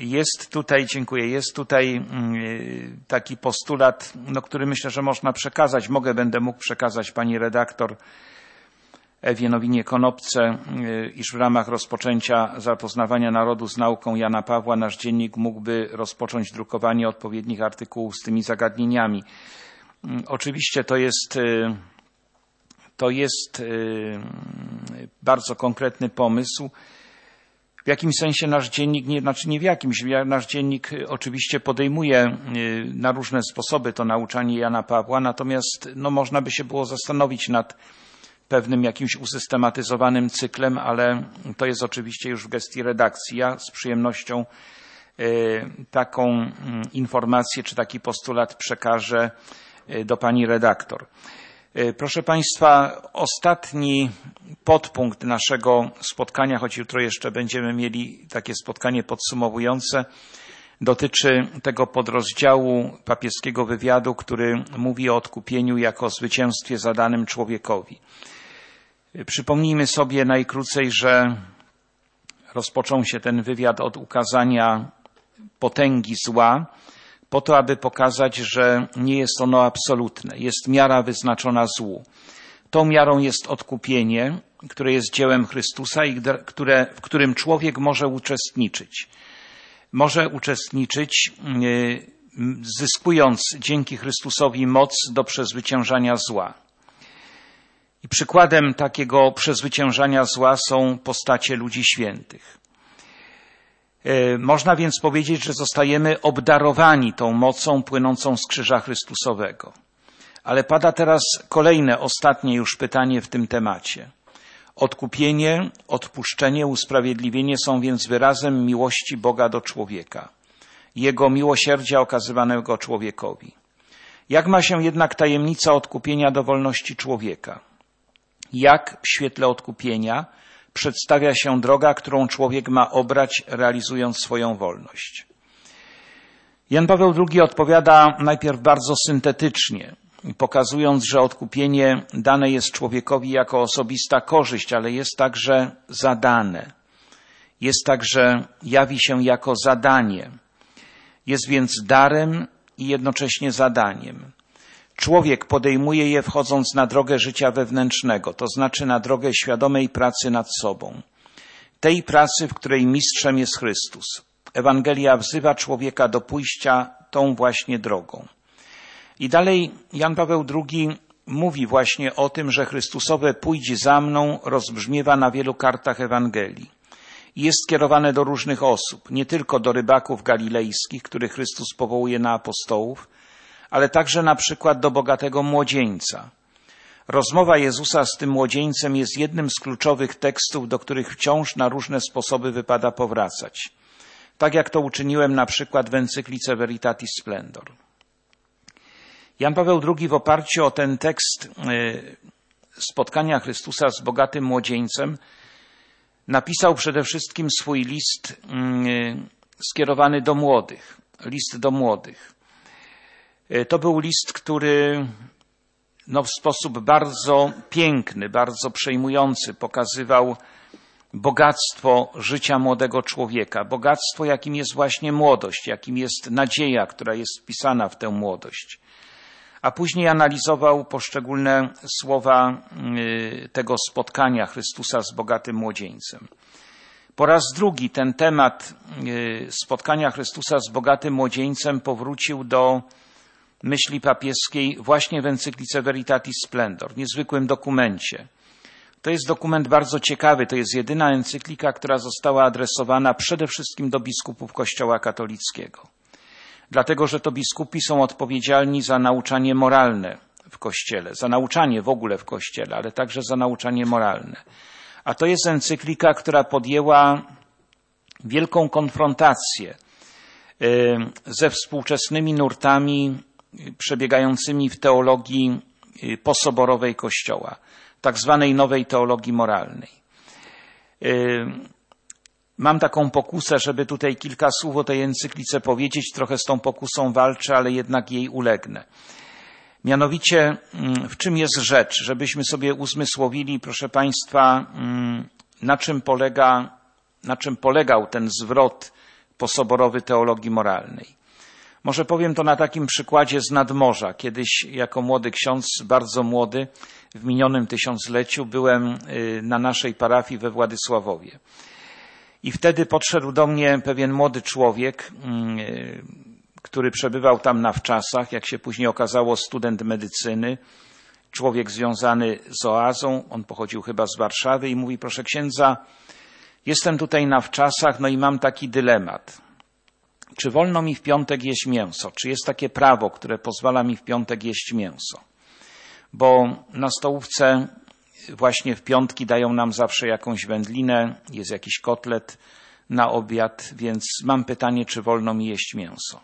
Jest tutaj taki postulat, który myślę, że można przekazać, będę mógł przekazać pani redaktor Ewie Nowinie-Konopce, iż w ramach rozpoczęcia zapoznawania narodu z nauką Jana Pawła nasz dziennik mógłby rozpocząć drukowanie odpowiednich artykułów z tymi zagadnieniami. Oczywiście to jest bardzo konkretny pomysł. W jakimś sensie nasz dziennik, nasz dziennik oczywiście podejmuje na różne sposoby to nauczanie Jana Pawła, natomiast można by się było zastanowić nad pewnym jakimś usystematyzowanym cyklem, ale to jest oczywiście już w gestii redakcji. Ja z przyjemnością taką informację czy taki postulat przekażę do pani redaktor. Proszę państwa, ostatni podpunkt naszego spotkania, choć jutro jeszcze będziemy mieli takie spotkanie podsumowujące, dotyczy tego podrozdziału papieskiego wywiadu, który mówi o odkupieniu jako o zwycięstwie zadanym człowiekowi. Przypomnijmy sobie najkrócej, że rozpoczął się ten wywiad od ukazania potęgi zła, po to, aby pokazać, że nie jest ono absolutne. Jest miara wyznaczona złu. Tą miarą jest odkupienie, które jest dziełem Chrystusa i w którym człowiek może uczestniczyć. Może uczestniczyć, zyskując dzięki Chrystusowi moc do przezwyciężania zła. I przykładem takiego przezwyciężania zła są postacie ludzi świętych. Można więc powiedzieć, że zostajemy obdarowani tą mocą płynącą z krzyża Chrystusowego. Ale pada teraz kolejne, ostatnie już pytanie w tym temacie. Odkupienie, odpuszczenie, usprawiedliwienie są więc wyrazem miłości Boga do człowieka, Jego miłosierdzia okazywanego człowiekowi. Jak ma się jednak tajemnica odkupienia do wolności człowieka? Jak w świetle odkupienia przedstawia się droga, którą człowiek ma obrać, realizując swoją wolność? Jan Paweł II odpowiada najpierw bardzo syntetycznie, pokazując, że odkupienie dane jest człowiekowi jako osobista korzyść, ale jest także zadane. Jest także, jawi się jako zadanie. Jest więc darem i jednocześnie zadaniem. Człowiek podejmuje je wchodząc na drogę życia wewnętrznego, to znaczy na drogę świadomej pracy nad sobą. Tej pracy, w której mistrzem jest Chrystus. Ewangelia wzywa człowieka do pójścia tą właśnie drogą. I dalej Jan Paweł II mówi właśnie o tym, że Chrystusowe pójdź za mną rozbrzmiewa na wielu kartach Ewangelii. I jest skierowane do różnych osób, nie tylko do rybaków galilejskich, których Chrystus powołuje na apostołów, ale także na przykład do bogatego młodzieńca. Rozmowa Jezusa z tym młodzieńcem jest jednym z kluczowych tekstów, do których wciąż na różne sposoby wypada powracać. Tak jak to uczyniłem na przykład w encyklice Veritatis Splendor. Jan Paweł II w oparciu o ten tekst spotkania Chrystusa z bogatym młodzieńcem napisał przede wszystkim swój list skierowany do młodych. List do młodych. To był list, który w sposób bardzo piękny, bardzo przejmujący pokazywał bogactwo życia młodego człowieka. Bogactwo, jakim jest właśnie młodość, jakim jest nadzieja, która jest wpisana w tę młodość. A później analizował poszczególne słowa tego spotkania Chrystusa z bogatym młodzieńcem. Po raz drugi ten temat spotkania Chrystusa z bogatym młodzieńcem powrócił do myśli papieskiej właśnie w encyklice Veritatis Splendor, niezwykłym dokumencie. To jest dokument bardzo ciekawy, to jest jedyna encyklika, która została adresowana przede wszystkim do biskupów Kościoła katolickiego. Dlatego, że to biskupi są odpowiedzialni za nauczanie moralne w Kościele, za nauczanie w ogóle w Kościele, ale także za nauczanie moralne. A to jest encyklika, która podjęła wielką konfrontację ze współczesnymi nurtami przebiegającymi w teologii posoborowej Kościoła, tak zwanej nowej teologii moralnej. Mam taką pokusę, żeby tutaj kilka słów o tej encyklice powiedzieć. Trochę z tą pokusą walczę, ale jednak jej ulegnę. Mianowicie, w czym jest rzecz? Żebyśmy sobie uzmysłowili, proszę Państwa, na czym polegał ten zwrot posoborowy teologii moralnej. Może powiem to na takim przykładzie z nadmorza. Kiedyś jako młody ksiądz, bardzo młody, w minionym tysiącleciu byłem na naszej parafii we Władysławowie. I wtedy podszedł do mnie pewien młody człowiek, który przebywał tam na wczasach, jak się później okazało, student medycyny, człowiek związany z oazą, on pochodził chyba z Warszawy i mówi: proszę księdza, jestem tutaj na wczasach, no i mam taki dylemat. Czy wolno mi w piątek jeść mięso? Czy jest takie prawo, które pozwala mi w piątek jeść mięso? Bo na stołówce właśnie w piątki dają nam zawsze jakąś wędlinę, jest jakiś kotlet na obiad, więc mam pytanie, czy wolno mi jeść mięso.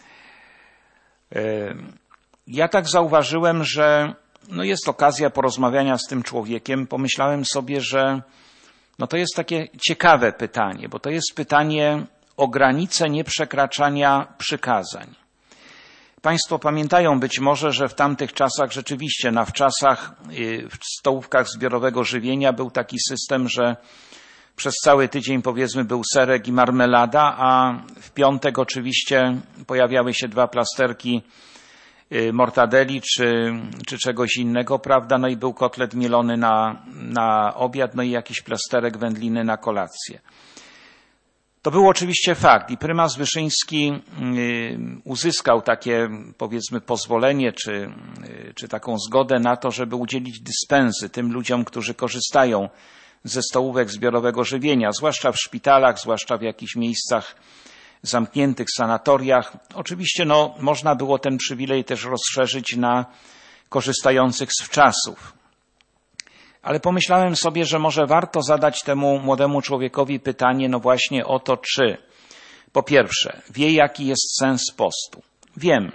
Ja tak zauważyłem, że jest okazja porozmawiania z tym człowiekiem. Pomyślałem sobie, że to jest takie ciekawe pytanie, bo to jest pytanie o granice nieprzekraczania przykazań. Państwo pamiętają być może, że w tamtych czasach rzeczywiście na wczasach w stołówkach zbiorowego żywienia był taki system, że przez cały tydzień powiedzmy był serek i marmelada, a w piątek oczywiście pojawiały się 2 plasterki mortadeli czy czegoś innego, prawda? No i był kotlet mielony na obiad, no i jakiś plasterek wędliny na kolację. To był oczywiście fakt i prymas Wyszyński uzyskał takie, powiedzmy, pozwolenie czy taką zgodę na to, żeby udzielić dyspensy tym ludziom, którzy korzystają ze stołówek zbiorowego żywienia, zwłaszcza w szpitalach, zwłaszcza w jakichś miejscach zamkniętych, sanatoriach. Oczywiście można było ten przywilej też rozszerzyć na korzystających z wczasów. Ale pomyślałem sobie, że może warto zadać temu młodemu człowiekowi pytanie właśnie o to, czy po pierwsze wie, jaki jest sens postu. Wiem,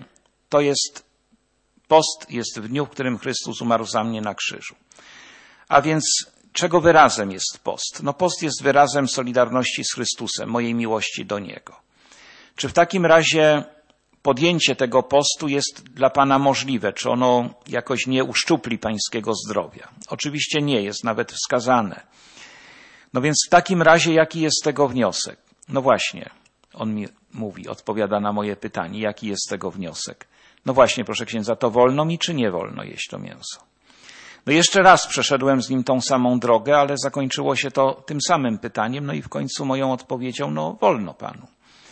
post jest w dniu, w którym Chrystus umarł za mnie na krzyżu. A więc czego wyrazem jest post? Post jest wyrazem solidarności z Chrystusem, mojej miłości do Niego. Czy w takim razie podjęcie tego postu jest dla Pana możliwe? Czy ono jakoś nie uszczupli Pańskiego zdrowia? Oczywiście nie, jest nawet wskazane. Więc w takim razie jaki jest tego wniosek? Właśnie, on mi mówi, odpowiada na moje pytanie, jaki jest tego wniosek? Właśnie, proszę księdza, to wolno mi czy nie wolno jeść to mięso? Jeszcze raz przeszedłem z nim tą samą drogę, ale zakończyło się to tym samym pytaniem, i w końcu moją odpowiedzią, wolno Panu.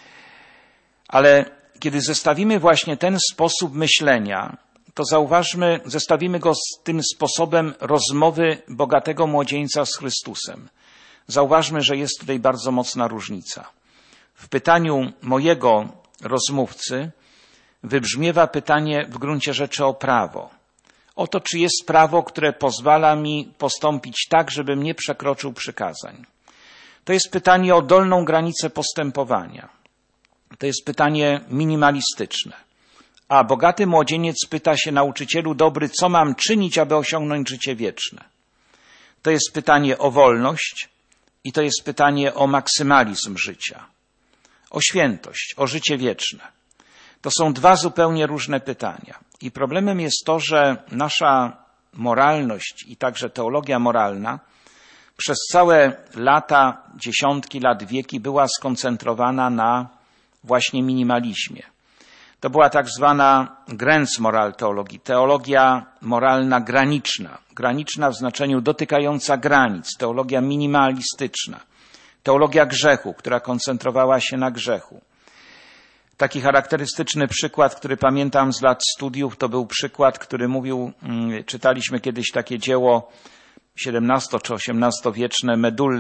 Ale kiedy zestawimy właśnie ten sposób myślenia, to zauważmy, zestawimy go z tym sposobem rozmowy bogatego młodzieńca z Chrystusem. Zauważmy, że jest tutaj bardzo mocna różnica. W pytaniu mojego rozmówcy wybrzmiewa pytanie w gruncie rzeczy o prawo. O to, czy jest prawo, które pozwala mi postąpić tak, żebym nie przekroczył przykazań. To jest pytanie o dolną granicę postępowania. To jest pytanie minimalistyczne. A bogaty młodzieniec pyta się: nauczycielu dobry, co mam czynić, aby osiągnąć życie wieczne? To jest pytanie o wolność i to jest pytanie o maksymalizm życia, o świętość, o życie wieczne. To są 2 zupełnie różne pytania. I problemem jest to, że nasza moralność i także teologia moralna przez całe lata, dziesiątki lat, wieki była skoncentrowana na właśnie minimalizmie. To była tak zwana Grenzmoralteologie, teologia moralna graniczna. Graniczna w znaczeniu dotykająca granic, teologia minimalistyczna. Teologia grzechu, która koncentrowała się na grzechu. Taki charakterystyczny przykład, który pamiętam z lat studiów, to był przykład, który mówił, czytaliśmy kiedyś takie dzieło XVII czy XVIII-wieczne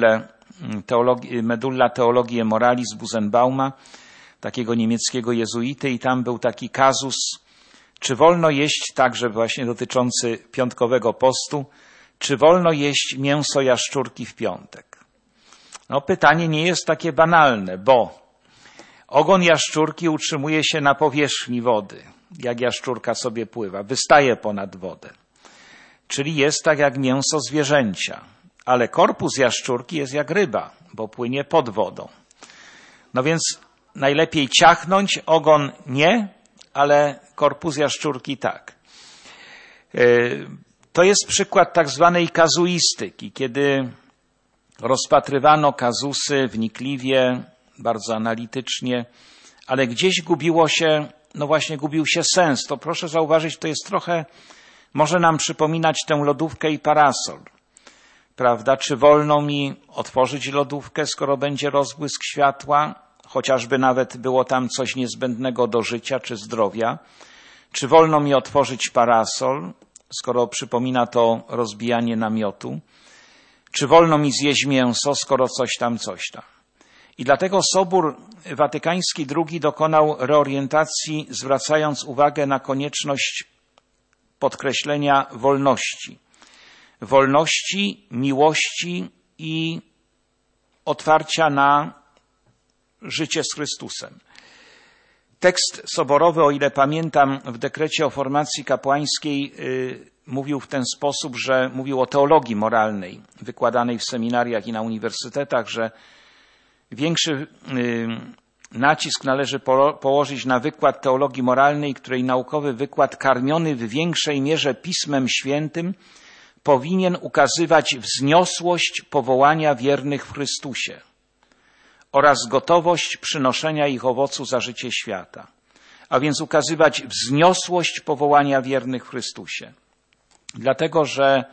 Medulla Theologiae Moralis Busenbauma, takiego niemieckiego jezuity, i tam był taki kazus, czy wolno jeść, także właśnie dotyczący piątkowego postu, czy wolno jeść mięso jaszczurki w piątek? Pytanie nie jest takie banalne, bo ogon jaszczurki utrzymuje się na powierzchni wody, jak jaszczurka sobie pływa, wystaje ponad wodę. Czyli jest tak jak mięso zwierzęcia, ale korpus jaszczurki jest jak ryba, bo płynie pod wodą. Więc najlepiej ciachnąć, ogon nie, ale korpus jaszczurki tak. To jest przykład tak zwanej kazuistyki, kiedy rozpatrywano kazusy wnikliwie, bardzo analitycznie, ale gdzieś gubił się sens. To proszę zauważyć, to jest trochę, może nam przypominać tę lodówkę i parasol. Prawda? Czy wolno mi otworzyć lodówkę, skoro będzie rozbłysk światła, chociażby nawet było tam coś niezbędnego do życia czy zdrowia? Czy wolno mi otworzyć parasol, skoro przypomina to rozbijanie namiotu? Czy wolno mi zjeść mięso, skoro coś tam? I dlatego Sobór Watykański II dokonał reorientacji, zwracając uwagę na konieczność podkreślenia wolności. Wolności, miłości i otwarcia na życie z Chrystusem. Tekst soborowy, o ile pamiętam, w dekrecie o formacji kapłańskiej mówił w ten sposób, że mówił o teologii moralnej wykładanej w seminariach i na uniwersytetach, że większy nacisk należy położyć na wykład teologii moralnej, której naukowy wykład karmiony w większej mierze Pismem Świętym powinien ukazywać wzniosłość powołania wiernych w Chrystusie oraz gotowość przynoszenia ich owocu za życie świata. A więc ukazywać wzniosłość powołania wiernych w Chrystusie. Dlatego, że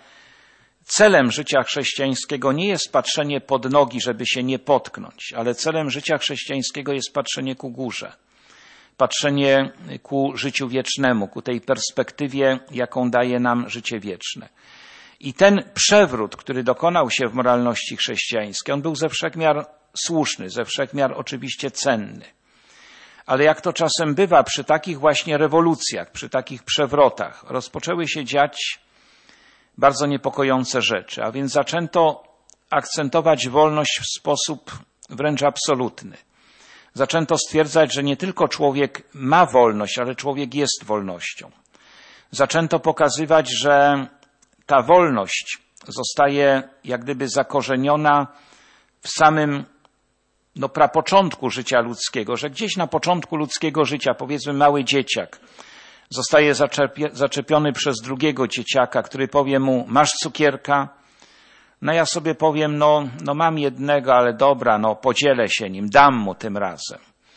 celem życia chrześcijańskiego nie jest patrzenie pod nogi, żeby się nie potknąć, ale celem życia chrześcijańskiego jest patrzenie ku górze. Patrzenie ku życiu wiecznemu, ku tej perspektywie, jaką daje nam życie wieczne. I ten przewrót, który dokonał się w moralności chrześcijańskiej, on był ze wszechmiar słuszny, ze wszechmiar oczywiście cenny. Ale jak to czasem bywa przy takich właśnie rewolucjach, przy takich przewrotach, rozpoczęły się dziać bardzo niepokojące rzeczy, a więc zaczęto akcentować wolność w sposób wręcz absolutny. Zaczęto stwierdzać, że nie tylko człowiek ma wolność, ale człowiek jest wolnością. Zaczęto pokazywać, że ta wolność zostaje jak gdyby zakorzeniona w samym prapoczątku życia ludzkiego, że gdzieś na początku ludzkiego życia, powiedzmy mały dzieciak, zostaje zaczepiony przez drugiego dzieciaka, który powie mu: masz cukierka? No ja sobie powiem, no mam jednego, ale dobra, podzielę się nim, dam mu tym razem.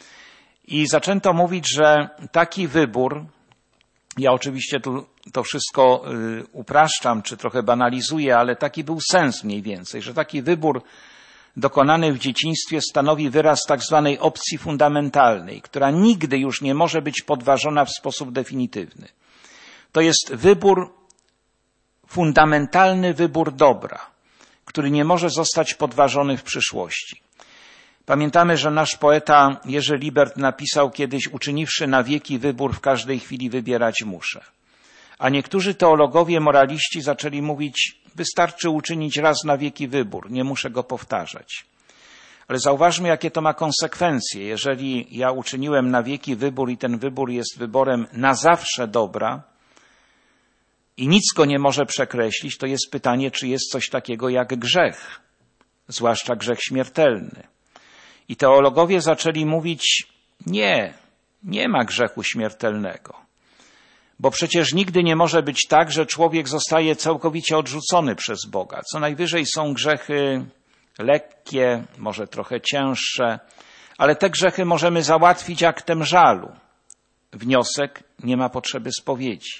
I zaczęto mówić, że taki wybór, ja oczywiście tu to wszystko upraszczam, czy trochę banalizuję, ale taki był sens mniej więcej, że taki wybór dokonany w dzieciństwie stanowi wyraz tak zwanej opcji fundamentalnej, która nigdy już nie może być podważona w sposób definitywny. To jest wybór, fundamentalny wybór dobra, który nie może zostać podważony w przyszłości. Pamiętamy, że nasz poeta Jerzy Libert napisał kiedyś: uczyniwszy na wieki wybór, w każdej chwili wybierać muszę. A niektórzy teologowie, moraliści zaczęli mówić: wystarczy uczynić raz na wieki wybór, nie muszę go powtarzać. Ale zauważmy, jakie to ma konsekwencje. Jeżeli ja uczyniłem na wieki wybór i ten wybór jest wyborem na zawsze dobra i nic go nie może przekreślić, to jest pytanie, czy jest coś takiego jak grzech, zwłaszcza grzech śmiertelny. I teologowie zaczęli mówić: nie ma grzechu śmiertelnego. Bo przecież nigdy nie może być tak, że człowiek zostaje całkowicie odrzucony przez Boga. Co najwyżej są grzechy lekkie, może trochę cięższe, ale te grzechy możemy załatwić aktem żalu. Wniosek: nie ma potrzeby spowiedzi.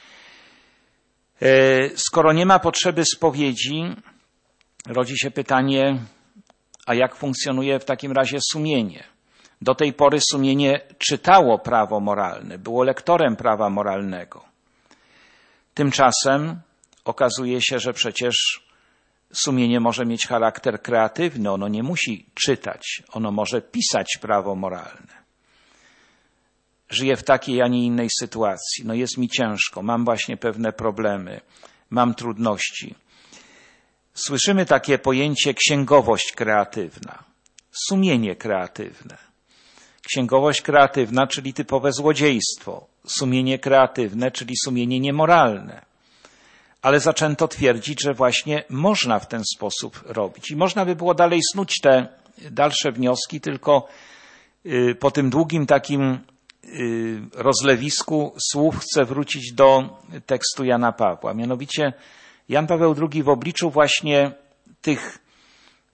Skoro nie ma potrzeby spowiedzi, rodzi się pytanie, a jak funkcjonuje w takim razie sumienie? Do tej pory sumienie czytało prawo moralne, było lektorem prawa moralnego. Tymczasem okazuje się, że przecież sumienie może mieć charakter kreatywny, ono nie musi czytać, ono może pisać prawo moralne. Żyję w takiej, a nie innej sytuacji. Jest mi ciężko, mam właśnie pewne problemy, mam trudności. Słyszymy takie pojęcie księgowość kreatywna, sumienie kreatywne. Księgowość kreatywna, czyli typowe złodziejstwo. Sumienie kreatywne, czyli sumienie niemoralne. Ale zaczęto twierdzić, że właśnie można w ten sposób robić. I można by było dalej snuć te dalsze wnioski, tylko po tym długim takim rozlewisku słów chcę wrócić do tekstu Jana Pawła. Mianowicie Jan Paweł II w obliczu właśnie tych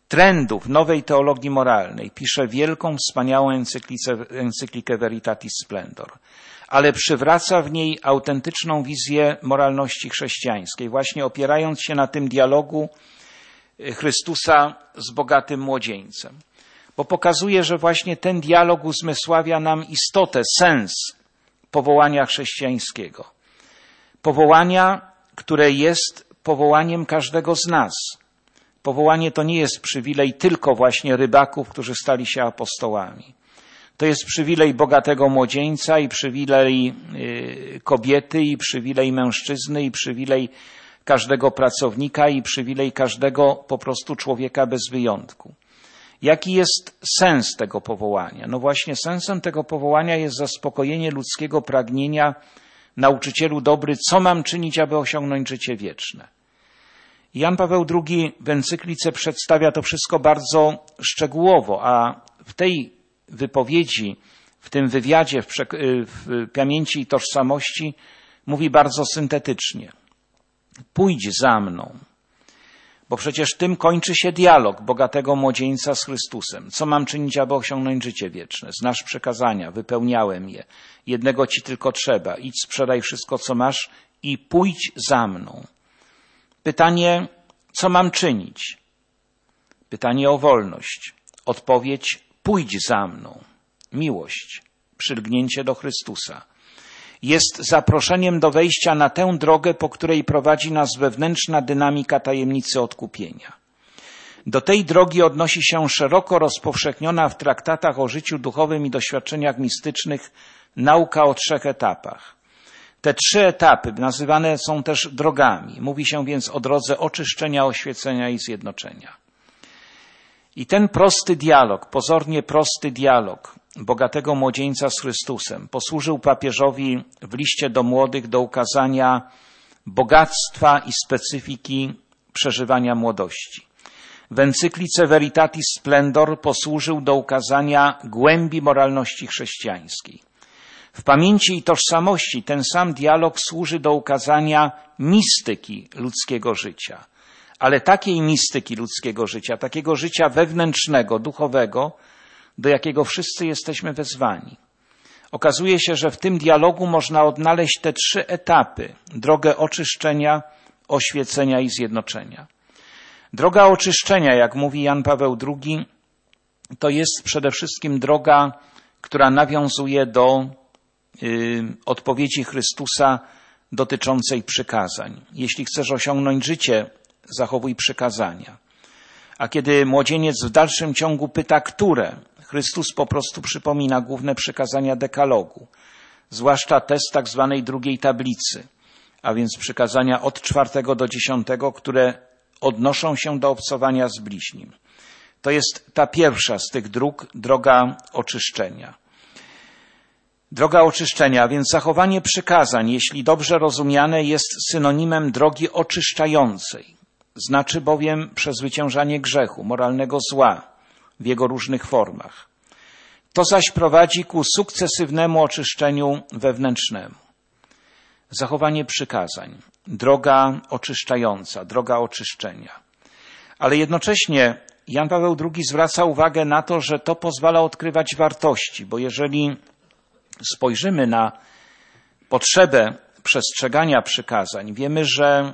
trendów nowej teologii moralnej pisze wielką, wspaniałą encyklikę Veritatis Splendor, ale przywraca w niej autentyczną wizję moralności chrześcijańskiej, właśnie opierając się na tym dialogu Chrystusa z bogatym młodzieńcem. Bo pokazuje, że właśnie ten dialog uzmysławia nam istotę, sens powołania chrześcijańskiego. Powołania, które jest powołaniem każdego z nas. Powołanie to nie jest przywilej tylko właśnie rybaków, którzy stali się apostołami. To jest przywilej bogatego młodzieńca i przywilej kobiety i przywilej mężczyzny i przywilej każdego pracownika i przywilej każdego po prostu człowieka bez wyjątku. Jaki jest sens tego powołania? No właśnie sensem tego powołania jest zaspokojenie ludzkiego pragnienia, nauczycielu dobry, co mam czynić, aby osiągnąć życie wieczne. Jan Paweł II w encyklice przedstawia to wszystko bardzo szczegółowo, a w tej wypowiedzi, w tym wywiadzie w Pamięci i Tożsamości mówi bardzo syntetycznie. Pójdź za mną, bo przecież tym kończy się dialog bogatego młodzieńca z Chrystusem. Co mam czynić, aby osiągnąć życie wieczne? Znasz przykazania, wypełniałem je. Jednego ci tylko trzeba. Idź, sprzedaj wszystko, co masz i pójdź za mną. Pytanie, co mam czynić? Pytanie o wolność. Odpowiedź, pójdź za mną. Miłość, przylgnięcie do Chrystusa. Jest zaproszeniem do wejścia na tę drogę, po której prowadzi nas wewnętrzna dynamika tajemnicy odkupienia. Do tej drogi odnosi się szeroko rozpowszechniona w traktatach o życiu duchowym i doświadczeniach mistycznych nauka o 3 etapach. Te 3 etapy nazywane są też drogami. Mówi się więc o drodze oczyszczenia, oświecenia i zjednoczenia. I ten prosty dialog, pozornie prosty dialog bogatego młodzieńca z Chrystusem posłużył papieżowi w liście do młodych do ukazania bogactwa i specyfiki przeżywania młodości. W encyklice Veritatis Splendor posłużył do ukazania głębi moralności chrześcijańskiej. W Pamięci i Tożsamości ten sam dialog służy do ukazania mistyki ludzkiego życia. Ale takiej mistyki ludzkiego życia, takiego życia wewnętrznego, duchowego, do jakiego wszyscy jesteśmy wezwani. Okazuje się, że w tym dialogu można odnaleźć te 3 etapy. Drogę oczyszczenia, oświecenia i zjednoczenia. Droga oczyszczenia, jak mówi Jan Paweł II, to jest przede wszystkim droga, która nawiązuje do odpowiedzi Chrystusa dotyczącej przykazań. Jeśli chcesz osiągnąć życie, zachowuj przykazania. A kiedy młodzieniec w dalszym ciągu pyta, które, Chrystus po prostu przypomina główne przykazania dekalogu, zwłaszcza te z tak zwanej drugiej tablicy, a więc przykazania od 4 do 10, które odnoszą się do obcowania z bliźnim. To jest ta pierwsza z tych dróg, droga oczyszczenia. Droga oczyszczenia, a więc zachowanie przykazań, jeśli dobrze rozumiane, jest synonimem drogi oczyszczającej. Znaczy bowiem przezwyciężanie grzechu, moralnego zła w jego różnych formach. To zaś prowadzi ku sukcesywnemu oczyszczeniu wewnętrznemu. Zachowanie przykazań, droga oczyszczająca, droga oczyszczenia. Ale jednocześnie Jan Paweł II zwraca uwagę na to, że to pozwala odkrywać wartości, bo jeżeli spojrzymy na potrzebę przestrzegania przykazań, wiemy, że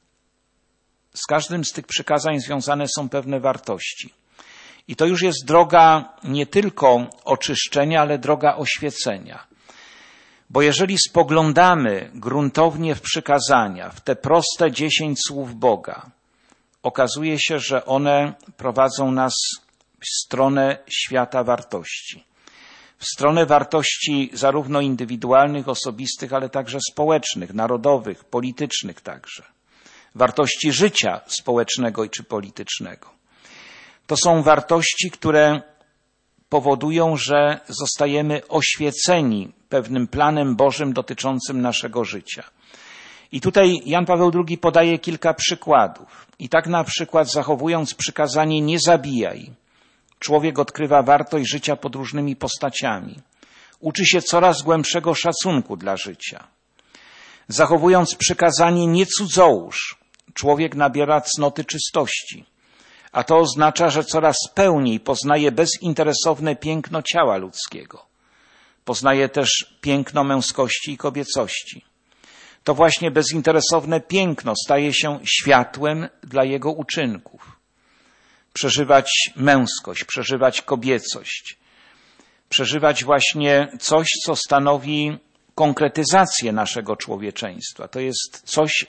z każdym z tych przykazań związane są pewne wartości. I to już jest droga nie tylko oczyszczenia, ale droga oświecenia. Bo jeżeli spoglądamy gruntownie w przykazania, w te proste 10 słów Boga, okazuje się, że one prowadzą nas w stronę świata wartości. W stronę wartości zarówno indywidualnych, osobistych, ale także społecznych, narodowych, politycznych także. Wartości życia społecznego czy politycznego. To są wartości, które powodują, że zostajemy oświeceni pewnym planem Bożym dotyczącym naszego życia. I tutaj Jan Paweł II podaje kilka przykładów. I tak na przykład zachowując przykazanie nie zabijaj, człowiek odkrywa wartość życia pod różnymi postaciami. Uczy się coraz głębszego szacunku dla życia. Zachowując przykazanie nie cudzołóż, człowiek nabiera cnoty czystości. a to oznacza, że coraz pełniej poznaje bezinteresowne piękno ciała ludzkiego. Poznaje też piękno męskości i kobiecości. To właśnie bezinteresowne piękno staje się światłem dla jego uczynków. Przeżywać męskość, przeżywać kobiecość, przeżywać właśnie coś, co stanowi konkretyzację naszego człowieczeństwa. To jest coś,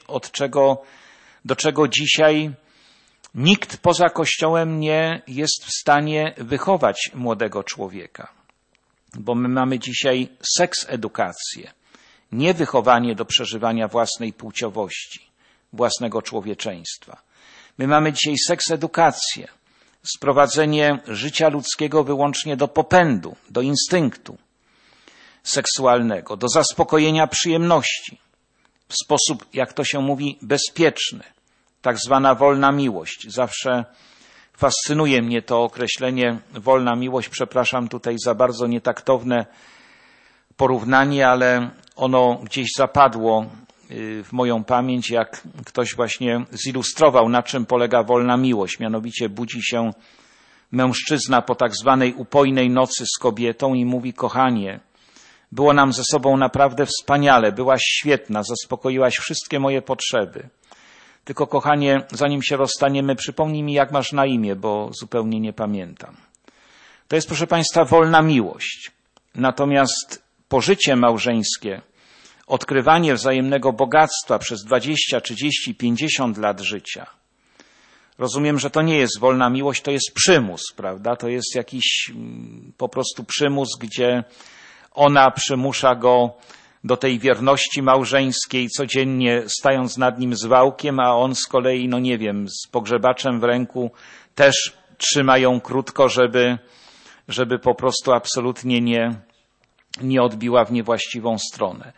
do czego dzisiaj nikt poza Kościołem nie jest w stanie wychować młodego człowieka. Bo my mamy dzisiaj seks-edukację, nie wychowanie do przeżywania własnej płciowości, własnego człowieczeństwa. My mamy dzisiaj seks-edukację, sprowadzenie życia ludzkiego wyłącznie do popędu, do instynktu seksualnego, do zaspokojenia przyjemności w sposób, jak to się mówi, bezpieczny, tak zwana wolna miłość. Zawsze fascynuje mnie to określenie wolna miłość. Przepraszam tutaj za bardzo nietaktowne porównanie, ale ono gdzieś zapadło w moją pamięć, jak ktoś właśnie zilustrował, na czym polega wolna miłość. Mianowicie budzi się mężczyzna po tak zwanej upojnej nocy z kobietą i mówi: kochanie, było nam ze sobą naprawdę wspaniale, byłaś świetna, zaspokoiłaś wszystkie moje potrzeby. Tylko kochanie, zanim się rozstaniemy, przypomnij mi, jak masz na imię, bo zupełnie nie pamiętam. To jest, proszę Państwa, wolna miłość. Natomiast pożycie małżeńskie, odkrywanie wzajemnego bogactwa przez 20, 30, 50 lat życia. Rozumiem, że to nie jest wolna miłość, to jest przymus, prawda? To jest jakiś po prostu przymus, gdzie ona przymusza go do tej wierności małżeńskiej, codziennie stając nad nim z wałkiem, a on z kolei, no nie wiem, z pogrzebaczem w ręku też trzyma ją krótko, żeby po prostu absolutnie nie odbiła w niewłaściwą stronę.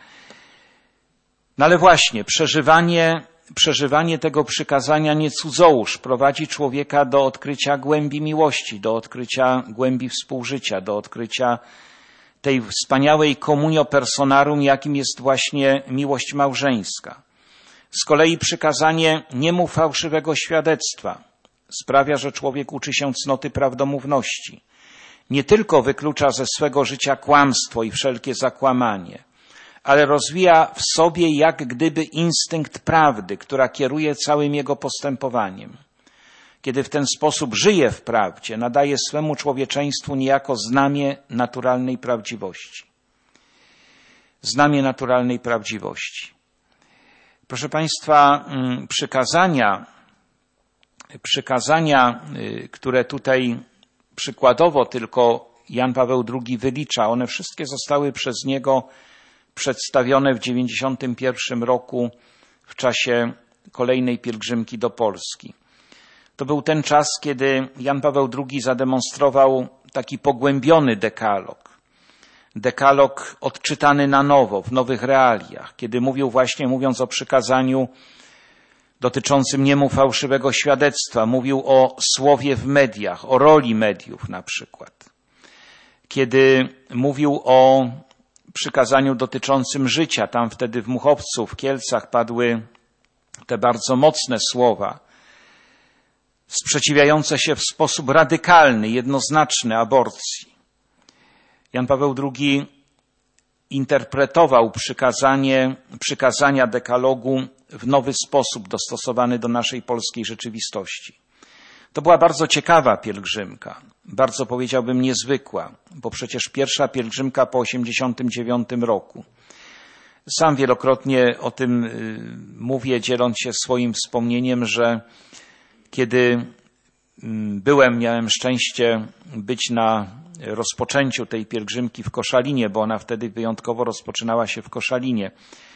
No ale właśnie, przeżywanie tego przykazania nie cudzołóż prowadzi człowieka do odkrycia głębi miłości, do odkrycia głębi współżycia, do odkrycia tej wspaniałej communio personarum, jakim jest właśnie miłość małżeńska. Z kolei przykazanie nie mów fałszywego świadectwa sprawia, że człowiek uczy się cnoty prawdomówności. Nie tylko wyklucza ze swego życia kłamstwo i wszelkie zakłamanie, ale rozwija w sobie jak gdyby instynkt prawdy, która kieruje całym jego postępowaniem. Kiedy w ten sposób żyje w prawdzie, nadaje swemu człowieczeństwu niejako znamię naturalnej prawdziwości. Znamię naturalnej prawdziwości. Proszę Państwa, przykazania, które tutaj przykładowo tylko Jan Paweł II wylicza, one wszystkie zostały przez niego przedstawione w 1991 roku w czasie kolejnej pielgrzymki do Polski. To był ten czas, kiedy Jan Paweł II zademonstrował taki pogłębiony dekalog. Dekalog odczytany na nowo, w nowych realiach, kiedy mówił właśnie, mówiąc o przykazaniu dotyczącym nie mów fałszywego świadectwa, mówił o słowie w mediach, o roli mediów na przykład. Kiedy mówił o przykazaniu dotyczącym życia, tam wtedy w Muchowcu, w Kielcach padły te bardzo mocne słowa, sprzeciwiające się w sposób radykalny, jednoznaczny aborcji. Jan Paweł II interpretował przykazania dekalogu w nowy sposób, dostosowany do naszej polskiej rzeczywistości. To była bardzo ciekawa pielgrzymka, bardzo powiedziałbym niezwykła, bo przecież pierwsza pielgrzymka po 1989 roku. Sam wielokrotnie o tym mówię, dzieląc się swoim wspomnieniem, że kiedy miałem szczęście być na rozpoczęciu tej pielgrzymki w Koszalinie, bo ona wtedy wyjątkowo rozpoczynała się w Koszalinie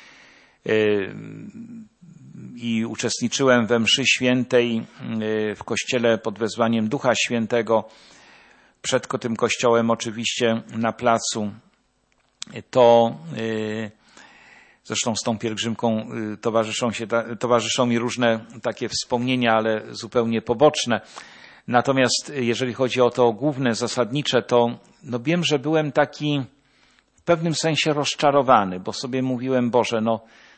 i uczestniczyłem we mszy świętej w kościele pod wezwaniem Ducha Świętego, przed tym kościołem oczywiście na placu, to zresztą z tą pielgrzymką towarzyszą mi różne takie wspomnienia, ale zupełnie poboczne. Natomiast jeżeli chodzi o to główne, zasadnicze, to wiem, że byłem taki w pewnym sensie rozczarowany, bo sobie mówiłem, Boże,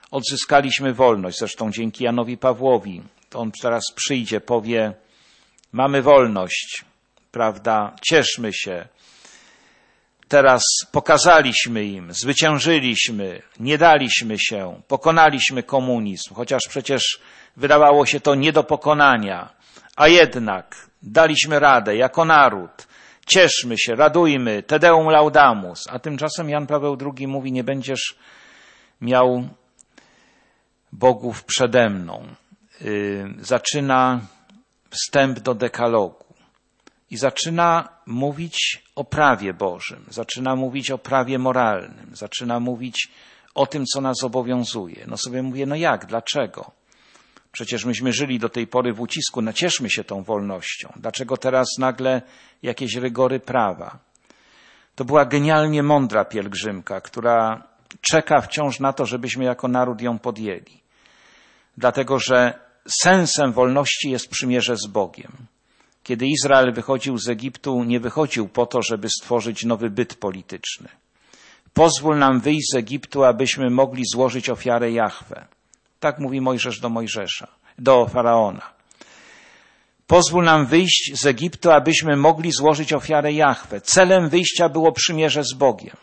odzyskaliśmy wolność, zresztą dzięki Janowi Pawłowi. To on teraz przyjdzie, powie, mamy wolność, prawda, cieszmy się. Teraz pokazaliśmy im, zwyciężyliśmy, nie daliśmy się, pokonaliśmy komunizm, chociaż przecież wydawało się to nie do pokonania, a jednak daliśmy radę jako naród. Cieszmy się, radujmy, Te Deum laudamus. A tymczasem Jan Paweł II mówi, nie będziesz miał bogów przede mną. Zaczyna wstęp do dekalogu i zaczyna mówić o prawie Bożym, zaczyna mówić o prawie moralnym, zaczyna mówić o tym, co nas obowiązuje. No sobie mówię, no jak, dlaczego? Przecież myśmy żyli do tej pory w ucisku, cieszmy się tą wolnością. Dlaczego teraz nagle jakieś rygory prawa? To była genialnie mądra pielgrzymka, która czeka wciąż na to, żebyśmy jako naród ją podjęli. Dlatego, że sensem wolności jest przymierze z Bogiem. Kiedy Izrael wychodził z Egiptu, nie wychodził po to, żeby stworzyć nowy byt polityczny. Pozwól nam wyjść z Egiptu, abyśmy mogli złożyć ofiarę Jahwe. Tak mówi Mojżesz do Faraona. Pozwól nam wyjść z Egiptu, abyśmy mogli złożyć ofiarę Jahwe. Celem wyjścia było przymierze z Bogiem.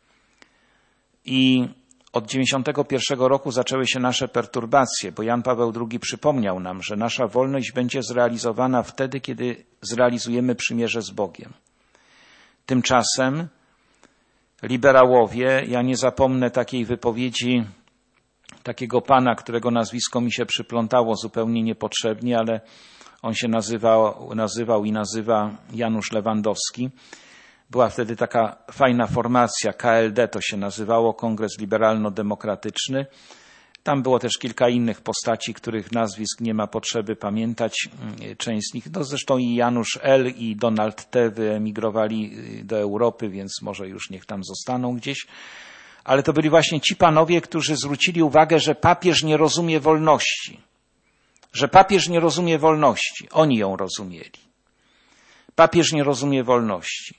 I od 91 roku zaczęły się nasze perturbacje, bo Jan Paweł II przypomniał nam, że nasza wolność będzie zrealizowana wtedy, kiedy zrealizujemy przymierze z Bogiem. Tymczasem liberałowie, ja nie zapomnę takiej wypowiedzi takiego pana, którego nazwisko mi się przyplątało zupełnie niepotrzebnie, ale on się nazywał i nazywa Janusz Lewandowski. Była wtedy taka fajna formacja, KLD to się nazywało, Kongres Liberalno-Demokratyczny. Tam było też kilka innych postaci, których nazwisk nie ma potrzeby pamiętać. Część z nich, no zresztą i Janusz L. i Donald T. wyemigrowali do Europy, więc może już niech tam zostaną gdzieś. Ale to byli właśnie ci panowie, którzy zwrócili uwagę, że papież nie rozumie wolności. Że papież nie rozumie wolności. Oni ją rozumieli. Papież nie rozumie wolności.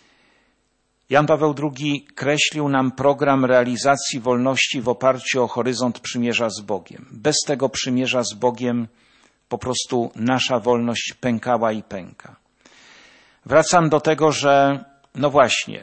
Jan Paweł II kreślił nam program realizacji wolności w oparciu o horyzont przymierza z Bogiem. Bez tego przymierza z Bogiem po prostu nasza wolność pękała i pęka. Wracam do tego, że no właśnie,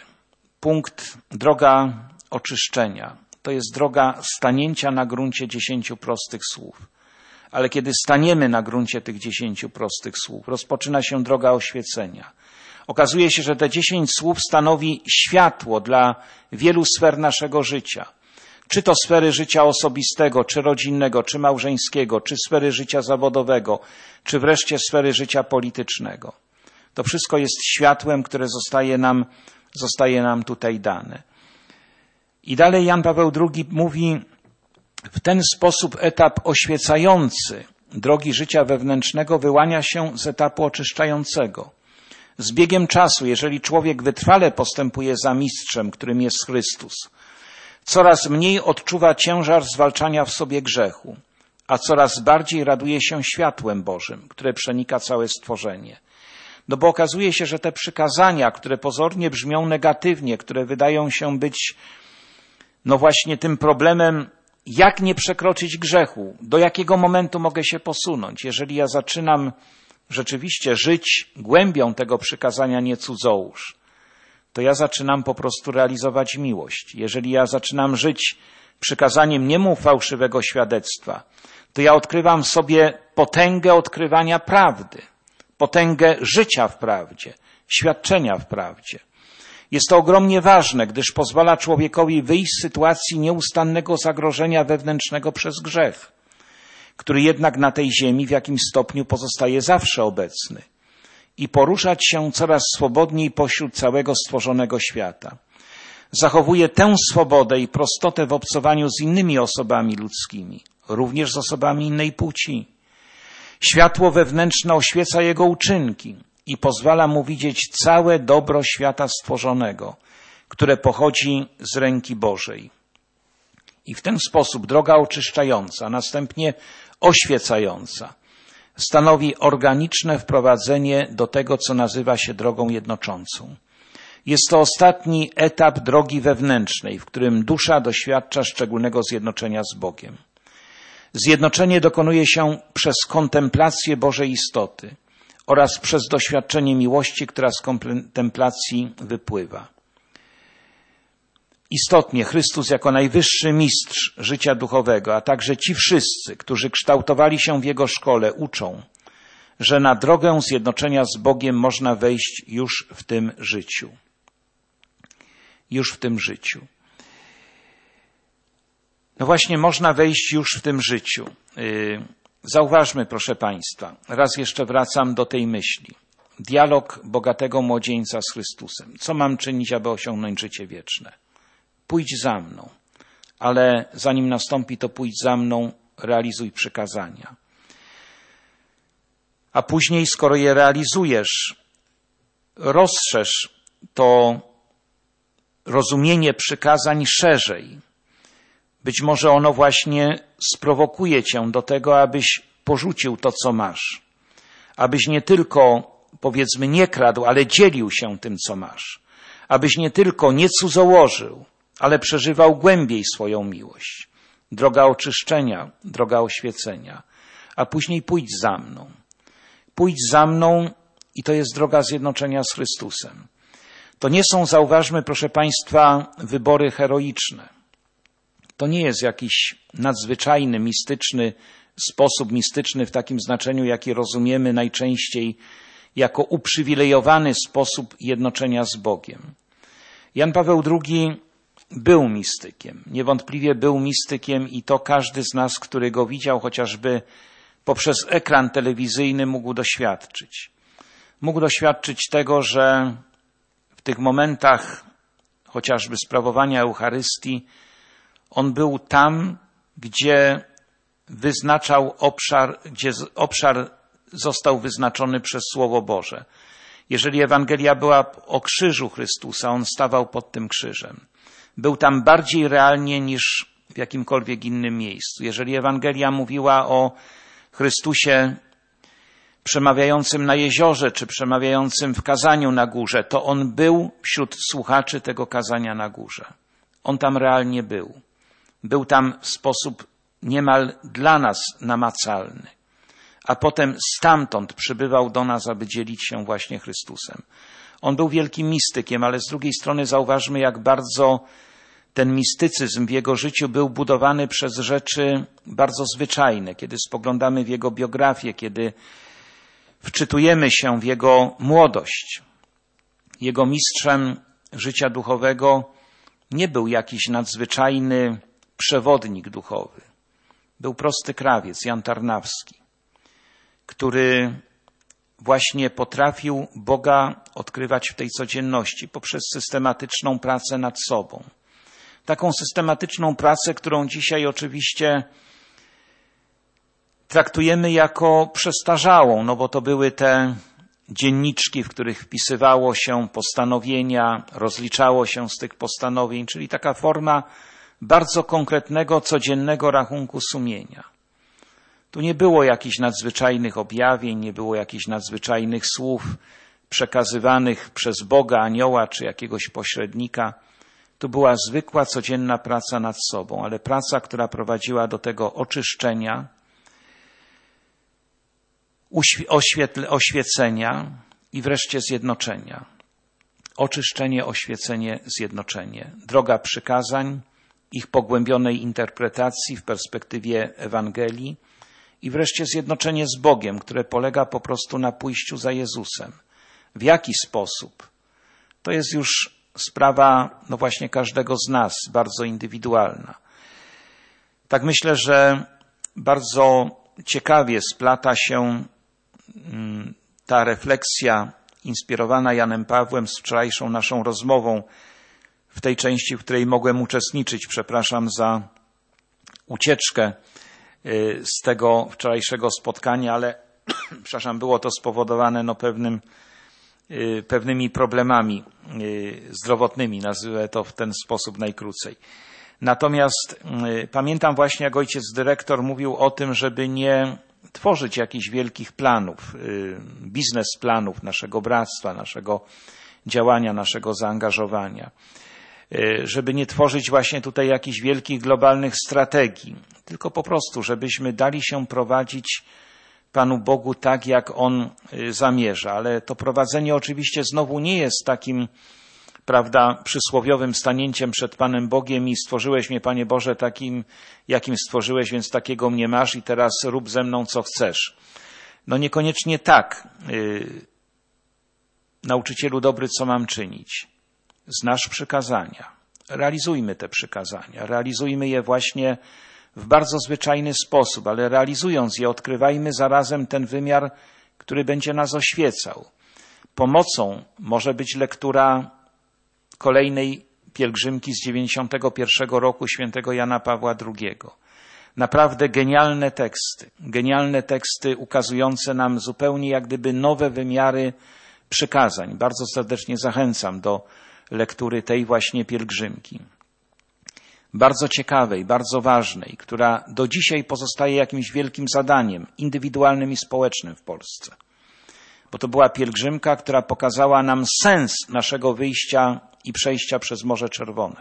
droga oczyszczenia, to jest droga stanięcia na gruncie 10 prostych słów. Ale kiedy staniemy na gruncie tych 10 prostych słów, rozpoczyna się droga oświecenia. Okazuje się, że te 10 słów stanowi światło dla wielu sfer naszego życia. Czy to sfery życia osobistego, czy rodzinnego, czy małżeńskiego, czy sfery życia zawodowego, czy wreszcie sfery życia politycznego. To wszystko jest światłem, które zostaje nam tutaj dane. I dalej Jan Paweł II mówi, w ten sposób etap oświecający drogi życia wewnętrznego wyłania się z etapu oczyszczającego. Z biegiem czasu, jeżeli człowiek wytrwale postępuje za mistrzem, którym jest Chrystus, coraz mniej odczuwa ciężar zwalczania w sobie grzechu, a coraz bardziej raduje się światłem Bożym, które przenika całe stworzenie. No bo okazuje się, że te przykazania, które pozornie brzmią negatywnie, które wydają się być no właśnie tym problemem, jak nie przekroczyć grzechu, do jakiego momentu mogę się posunąć, jeżeli ja zaczynam rzeczywiście żyć głębią tego przykazania nie cudzołóż, to ja zaczynam po prostu realizować miłość. Jeżeli ja zaczynam żyć przykazaniem nie mów fałszywego świadectwa, to ja odkrywam w sobie potęgę odkrywania prawdy, potęgę życia w prawdzie, świadczenia w prawdzie. Jest to ogromnie ważne, gdyż pozwala człowiekowi wyjść z sytuacji nieustannego zagrożenia wewnętrznego przez grzech, który jednak na tej ziemi w jakimś stopniu pozostaje zawsze obecny i poruszać się coraz swobodniej pośród całego stworzonego świata. Zachowuje tę swobodę i prostotę w obcowaniu z innymi osobami ludzkimi, również z osobami innej płci. Światło wewnętrzne oświeca jego uczynki i pozwala mu widzieć całe dobro świata stworzonego, które pochodzi z ręki Bożej. I w ten sposób droga oczyszczająca, następnie oświecająca, stanowi organiczne wprowadzenie do tego, co nazywa się drogą jednoczącą. Jest to ostatni etap drogi wewnętrznej, w którym dusza doświadcza szczególnego zjednoczenia z Bogiem. Zjednoczenie dokonuje się przez kontemplację Bożej istoty, oraz przez doświadczenie miłości, która z kontemplacji wypływa. Istotnie Chrystus jako najwyższy mistrz życia duchowego, a także ci wszyscy, którzy kształtowali się w Jego szkole, uczą, że na drogę zjednoczenia z Bogiem można wejść już w tym życiu. Już w tym życiu. No właśnie, można wejść już w tym życiu. Zauważmy, proszę Państwa, raz jeszcze wracam do tej myśli. Dialog bogatego młodzieńca z Chrystusem. Co mam czynić, aby osiągnąć życie wieczne? Pójdź za mną, ale zanim nastąpi to pójdź za mną, realizuj przykazania. A później, skoro je realizujesz, rozszerz to rozumienie przykazań szerzej. Być może ono właśnie sprowokuje cię do tego, abyś porzucił to, co masz. Abyś nie tylko, powiedzmy, nie kradł, ale dzielił się tym, co masz. Abyś nie tylko nie cudzołożył, ale przeżywał głębiej swoją miłość. Droga oczyszczenia, droga oświecenia. A później pójdź za mną. Pójdź za mną i to jest droga zjednoczenia z Chrystusem. To nie są, zauważmy, proszę Państwa, wybory heroiczne. To nie jest jakiś nadzwyczajny, mistyczny sposób, mistyczny w takim znaczeniu, jaki rozumiemy najczęściej jako uprzywilejowany sposób jednoczenia z Bogiem. Jan Paweł II był mistykiem. Niewątpliwie był mistykiem i to każdy z nas, który go widział chociażby poprzez ekran telewizyjny, mógł doświadczyć. Mógł doświadczyć tego, że w tych momentach chociażby sprawowania Eucharystii on był tam, gdzie wyznaczał obszar, gdzie obszar został wyznaczony przez Słowo Boże. Jeżeli Ewangelia była o krzyżu Chrystusa, on stawał pod tym krzyżem. Był tam bardziej realnie niż w jakimkolwiek innym miejscu. Jeżeli Ewangelia mówiła o Chrystusie przemawiającym na jeziorze, czy przemawiającym w kazaniu na górze, to on był wśród słuchaczy tego kazania na górze. On tam realnie był. Był tam w sposób niemal dla nas namacalny. A potem stamtąd przybywał do nas, aby dzielić się właśnie Chrystusem. On był wielkim mistykiem, ale z drugiej strony zauważmy, jak bardzo ten mistycyzm w jego życiu był budowany przez rzeczy bardzo zwyczajne. Kiedy spoglądamy w jego biografię, kiedy wczytujemy się w jego młodość. Jego mistrzem życia duchowego nie był jakiś nadzwyczajny przewodnik duchowy. Był prosty krawiec, Jan Tarnawski, który właśnie potrafił Boga odkrywać w tej codzienności poprzez systematyczną pracę nad sobą. Taką systematyczną pracę, którą dzisiaj oczywiście traktujemy jako przestarzałą, no bo to były te dzienniczki, w których wpisywało się postanowienia, rozliczało się z tych postanowień, czyli taka forma bardzo konkretnego, codziennego rachunku sumienia. Tu nie było jakichś nadzwyczajnych objawień, nie było jakichś nadzwyczajnych słów przekazywanych przez Boga, anioła czy jakiegoś pośrednika. Tu była zwykła, codzienna praca nad sobą, ale praca, która prowadziła do tego oczyszczenia, oświecenia i wreszcie zjednoczenia. Oczyszczenie, oświecenie, zjednoczenie. Droga przykazań, ich pogłębionej interpretacji w perspektywie Ewangelii i wreszcie zjednoczenie z Bogiem, które polega po prostu na pójściu za Jezusem. W jaki sposób? To jest już sprawa, no właśnie, każdego z nas, bardzo indywidualna. Tak myślę, że bardzo ciekawie splata się ta refleksja inspirowana Janem Pawłem z wczorajszą naszą rozmową w tej części, w której mogłem uczestniczyć. Przepraszam za ucieczkę z tego wczorajszego spotkania, ale przepraszam, było to spowodowane pewnymi problemami zdrowotnymi, nazwę to w ten sposób najkrócej. Natomiast pamiętam właśnie, jak ojciec dyrektor mówił o tym, żeby nie tworzyć jakichś wielkich planów, biznesplanów naszego bractwa, naszego działania, naszego zaangażowania. Żeby nie tworzyć właśnie tutaj jakichś wielkich globalnych strategii, tylko po prostu, żebyśmy dali się prowadzić Panu Bogu tak, jak On zamierza. Ale to prowadzenie oczywiście znowu nie jest takim, prawda, przysłowiowym stanięciem przed Panem Bogiem i stworzyłeś mnie, Panie Boże, takim, jakim stworzyłeś, więc takiego mnie masz i teraz rób ze mną, co chcesz. No niekoniecznie tak. Nauczycielu dobry, co mam czynić? Znasz przykazania. Realizujmy te przykazania. Realizujmy je właśnie w bardzo zwyczajny sposób, ale realizując je, odkrywajmy zarazem ten wymiar, który będzie nas oświecał. Pomocą może być lektura kolejnej pielgrzymki z 91 roku świętego Jana Pawła II. Naprawdę genialne teksty ukazujące nam zupełnie jak gdyby nowe wymiary przykazań. Bardzo serdecznie zachęcam do lektury tej właśnie pielgrzymki. Bardzo ciekawej, bardzo ważnej, która do dzisiaj pozostaje jakimś wielkim zadaniem indywidualnym i społecznym w Polsce. Bo to była pielgrzymka, która pokazała nam sens naszego wyjścia i przejścia przez Morze Czerwone.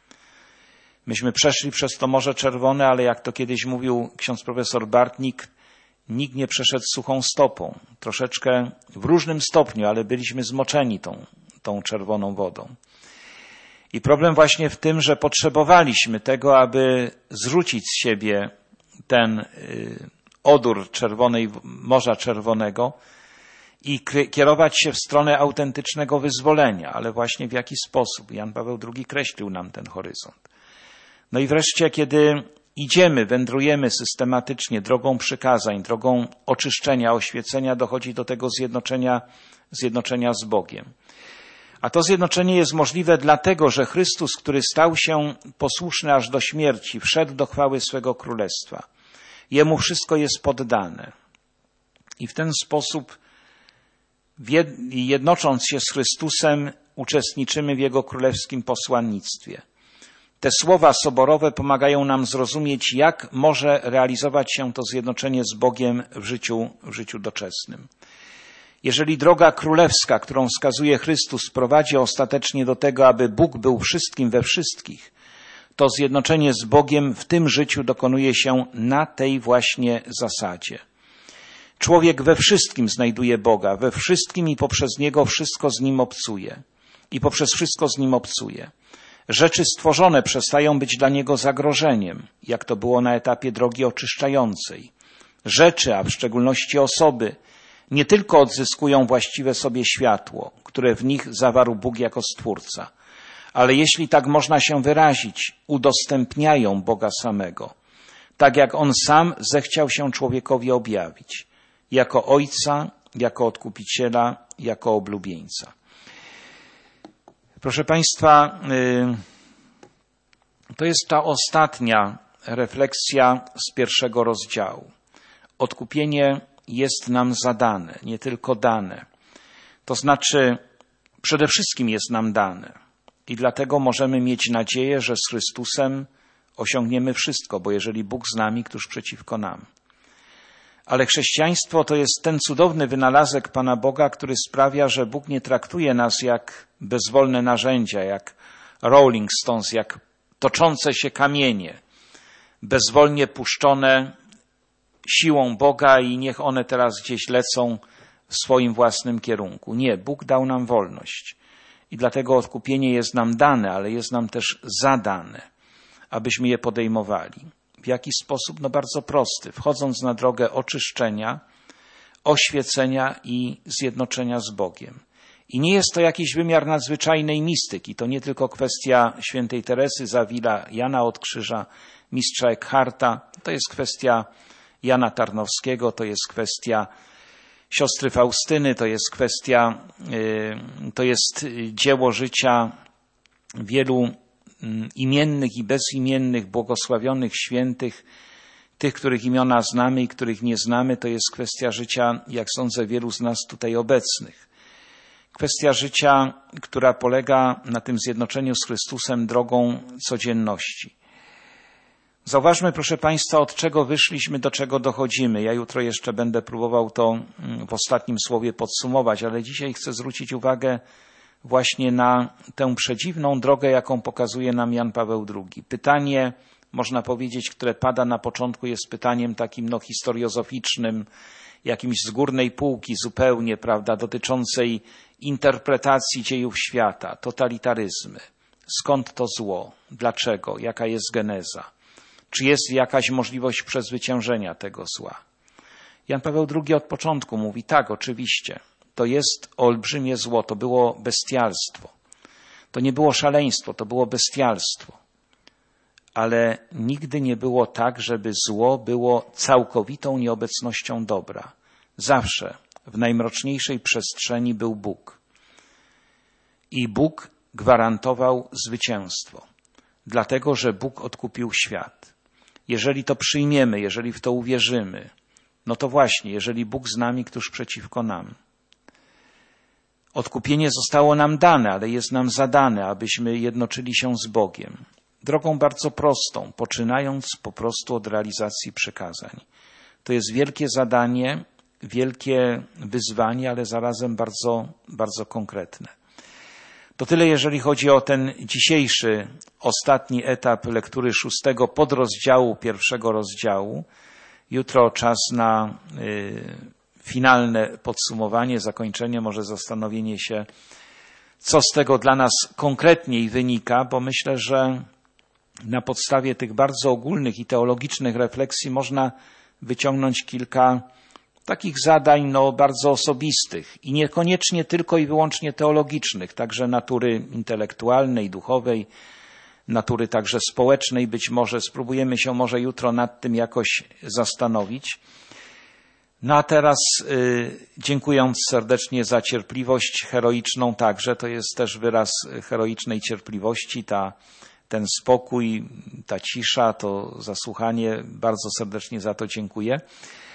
Myśmy przeszli przez to Morze Czerwone, ale jak to kiedyś mówił ksiądz profesor Bartnik, nikt nie przeszedł suchą stopą. Troszeczkę w różnym stopniu, ale byliśmy zmoczeni tą czerwoną wodą. I problem właśnie w tym, że potrzebowaliśmy tego, aby zrzucić z siebie ten odór Morza Czerwonego i kierować się w stronę autentycznego wyzwolenia. Ale właśnie w jaki sposób? Jan Paweł II kreślił nam ten horyzont. No i wreszcie, kiedy idziemy, wędrujemy systematycznie drogą przykazań, drogą oczyszczenia, oświecenia, dochodzi do tego zjednoczenia z Bogiem. A to zjednoczenie jest możliwe dlatego, że Chrystus, który stał się posłuszny aż do śmierci, wszedł do chwały swego królestwa. Jemu wszystko jest poddane. I w ten sposób, jednocząc się z Chrystusem, uczestniczymy w Jego królewskim posłannictwie. Te słowa soborowe pomagają nam zrozumieć, jak może realizować się to zjednoczenie z Bogiem w życiu doczesnym. Jeżeli droga królewska, którą wskazuje Chrystus, prowadzi ostatecznie do tego, aby Bóg był wszystkim we wszystkich, to zjednoczenie z Bogiem w tym życiu dokonuje się na tej właśnie zasadzie. Człowiek we wszystkim znajduje Boga, we wszystkim i poprzez Niego wszystko z Nim obcuje. I poprzez wszystko z Nim obcuje. Rzeczy stworzone przestają być dla Niego zagrożeniem, jak to było na etapie drogi oczyszczającej. Rzeczy, a w szczególności osoby, nie tylko odzyskują właściwe sobie światło, które w nich zawarł Bóg jako Stwórca, ale jeśli tak można się wyrazić, udostępniają Boga samego, tak jak On sam zechciał się człowiekowi objawić, jako Ojca, jako Odkupiciela, jako oblubieńca. Proszę Państwa, to jest ta ostatnia refleksja z pierwszego rozdziału. Odkupienie jest nam zadane, nie tylko dane. To znaczy, przede wszystkim jest nam dane. I dlatego możemy mieć nadzieję, że z Chrystusem osiągniemy wszystko, bo jeżeli Bóg z nami, któż przeciwko nam. Ale chrześcijaństwo to jest ten cudowny wynalazek Pana Boga, który sprawia, że Bóg nie traktuje nas jak bezwolne narzędzia, jak Rolling Stones, jak toczące się kamienie, bezwolnie puszczone siłą Boga i niech one teraz gdzieś lecą w swoim własnym kierunku. Nie, Bóg dał nam wolność i dlatego odkupienie jest nam dane, ale jest nam też zadane, abyśmy je podejmowali. W jaki sposób? No bardzo prosty. Wchodząc na drogę oczyszczenia, oświecenia i zjednoczenia z Bogiem. I nie jest to jakiś wymiar nadzwyczajnej mistyki. To nie tylko kwestia świętej Teresy z Avila, Jana od Krzyża, mistrza Eckharta. To jest kwestia Jana Tarnowskiego, to jest kwestia siostry Faustyny, to jest dzieło życia wielu imiennych i bezimiennych, błogosławionych świętych, tych, których imiona znamy i których nie znamy, to jest kwestia życia, jak sądzę, wielu z nas tutaj obecnych. Kwestia życia, która polega na tym zjednoczeniu z Chrystusem drogą codzienności. Zauważmy, proszę Państwa, od czego wyszliśmy, do czego dochodzimy. Ja jutro jeszcze będę próbował to w ostatnim słowie podsumować, ale dzisiaj chcę zwrócić uwagę właśnie na tę przedziwną drogę, jaką pokazuje nam Jan Paweł II. Pytanie, można powiedzieć, które pada na początku, jest pytaniem takim historiozoficznym, jakimś z górnej półki zupełnie, prawda, dotyczącej interpretacji dziejów świata, totalitaryzmy. Skąd to zło? Dlaczego? Jaka jest geneza? Czy jest jakaś możliwość przezwyciężenia tego zła? Jan Paweł II od początku mówi, tak, oczywiście, to jest olbrzymie zło, to było bestialstwo. To nie było szaleństwo, to było bestialstwo. Ale nigdy nie było tak, żeby zło było całkowitą nieobecnością dobra. Zawsze w najmroczniejszej przestrzeni był Bóg. I Bóg gwarantował zwycięstwo. Dlatego, że Bóg odkupił świat. Jeżeli to przyjmiemy, jeżeli w to uwierzymy, no to właśnie, jeżeli Bóg z nami, któż przeciwko nam. Odkupienie zostało nam dane, ale jest nam zadane, abyśmy jednoczyli się z Bogiem. Drogą bardzo prostą, poczynając po prostu od realizacji przykazań. To jest wielkie zadanie, wielkie wyzwanie, ale zarazem bardzo, bardzo konkretne. To tyle, jeżeli chodzi o ten dzisiejszy, ostatni etap lektury 6 podrozdziału 1 rozdziału. Jutro czas na finalne podsumowanie, zakończenie, może zastanowienie się, co z tego dla nas konkretniej wynika, bo myślę, że na podstawie tych bardzo ogólnych i teologicznych refleksji można wyciągnąć kilka takich zadań bardzo osobistych i niekoniecznie tylko i wyłącznie teologicznych, także natury intelektualnej, duchowej, natury także społecznej. Być może spróbujemy się może jutro nad tym jakoś zastanowić. No a teraz dziękując serdecznie za cierpliwość heroiczną także, to jest też wyraz heroicznej cierpliwości, ten spokój, ta cisza, to zasłuchanie, bardzo serdecznie za to dziękuję.